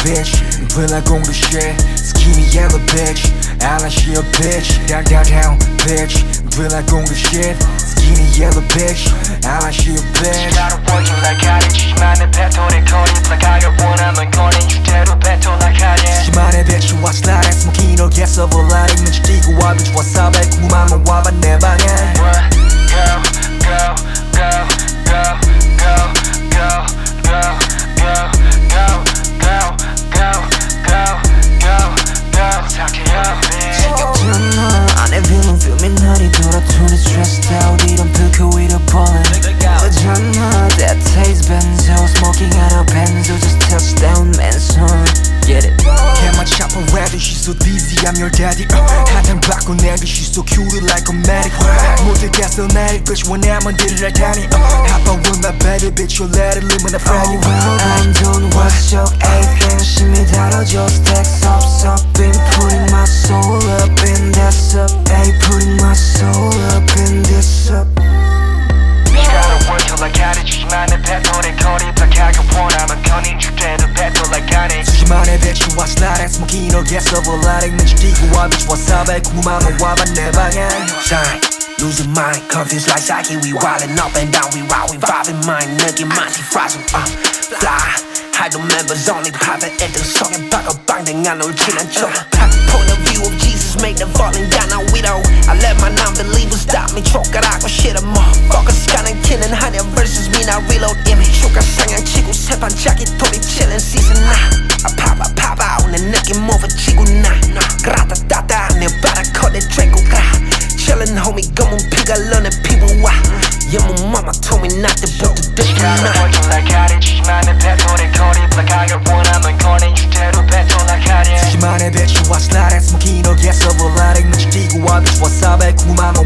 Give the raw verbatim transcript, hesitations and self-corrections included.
bitch feel like on the shit skinny yellow bitch Alan she a bitch down down down bitch feel like on the shit skinny yellow bitch Alan she a bitch 시간을 보여 like 하니 지만의 배터리 거리 플라가를 원하면 거린 주제로 배터 like 하니 지만의 bitch what's that smoking 너 get up all night 는 지고 와 bitch what's up 궁금하면 와봐 내 방에 Go go go go go go go go go go go go go go talk to you 지겹잖아 안에 feeling feel me 날이 돌아 turn it stressed out 이런 불쾌 위로 ballin' 그잖아 that taste benzo smoking out of benzo just touchdown man son get it Get my chopper ready she's so dizzy I'm your daddy uh, 한탕 받고 내기 she's so cute like a medic 모두 get medic bitch 원하면 들으라 다니 Hop on with my baby bitch you let it live when I frag Oh well I'm doing what's your eighth 심이 다뤄져 stacks up up been putting my soul up in this up ay putting my soul up in this up 시간을 보여 like 하니 지만의 배터리 거리 플라가를 원하면 거린 주제로 배터 like 하니 수많은 bitch what's that smoking 너 get up all night 는 지고 와 bitch what's up 궁금하면 와봐 내 방에 Shine losing mind confused like Saki we wildin' up and down we ride we vibing mind 느낌 많지 frozen uh fly idle members only private 일 등 속에 박아 방댕한 울지난 척 point of view of Jesus make the falling down now we don't I let my non-believers stop me 촉각하고 싫어 motherfucker 시간은 killing 하냐 versus me now reload image 촉각 상향치고 새 반짝이 돌이치는 season 나 I pop I pop out 내 느낌 무너지고 나 그라따따따 내 바라코드 드래고 가 chillin' homie 검은 피가 흘러내 피부와 연문 mama told me not to put the dick in 시간을 보여 like 하니 지만의 배터리 거리 플라가를 원하면 거린 주제로 배터 like 하니 수많은 bitch what's that smoking 너 get up all night 는 지고 와 bitch what's up 궁금하면